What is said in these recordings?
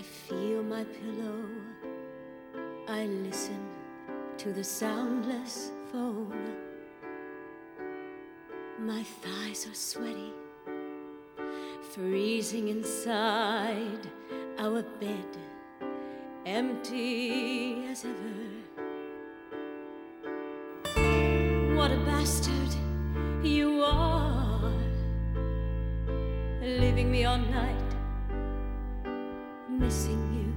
feel my pillow, I listen to the soundless phone. My thighs are sweaty, freezing inside our bed, empty as ever. What a bastard you are, leaving me all night, missing you.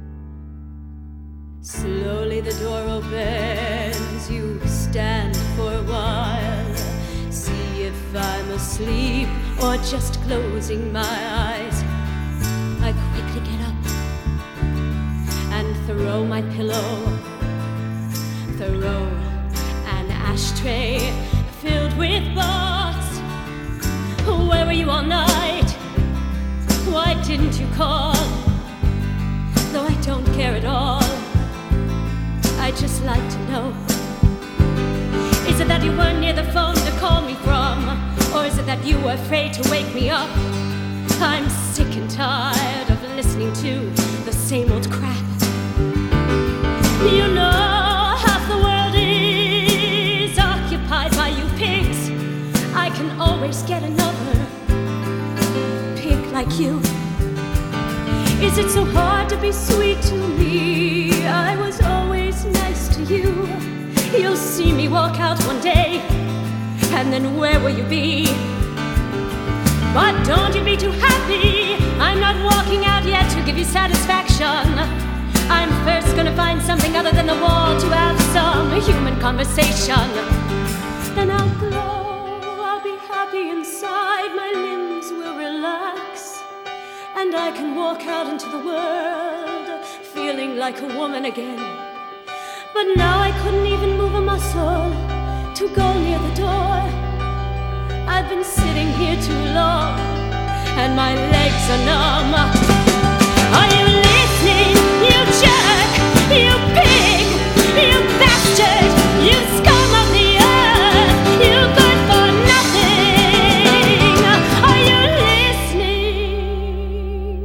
Slowly the door opens, you stand for a while, see if I'm asleep or just closing my eyes. I quickly get up and throw my pillow, throw an ashtray filled with thoughts. Where were you all night? Why didn't you call? Though I don't care at all, I'd just like to know. Is it that you weren't near the phone to call me from? Or is it that you were afraid to wake me up? I'm sick and tired of listening to the same old crap. You know half the world is occupied by you pigs. I can always get another pig like you. Is it so hard to be sweet to me? I was always nice to you. You'll see me walk out one day, and then where will you be? But don't you be too happy, I'm not walking out yet to give you satisfaction. I'm first gonna find something other than the wall to have some human conversation. Then I'll glow, I'll be happy inside, my limbs will relax, and I can walk out into the world feeling like a woman again. But now I couldn't even move a muscle to go near the door. I've been sitting here too long, and my legs are numb. Are you listening, you jerk, you pig, you bastard, you scum of the earth, you good for nothing? Are you listening?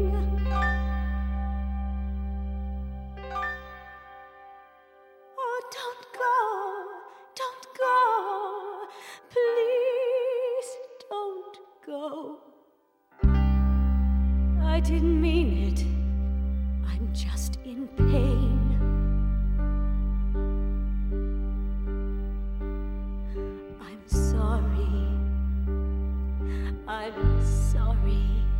Oh, don't go, please don't go. I didn't mean it, I'm just in pain. I'm sorry, I'm sorry.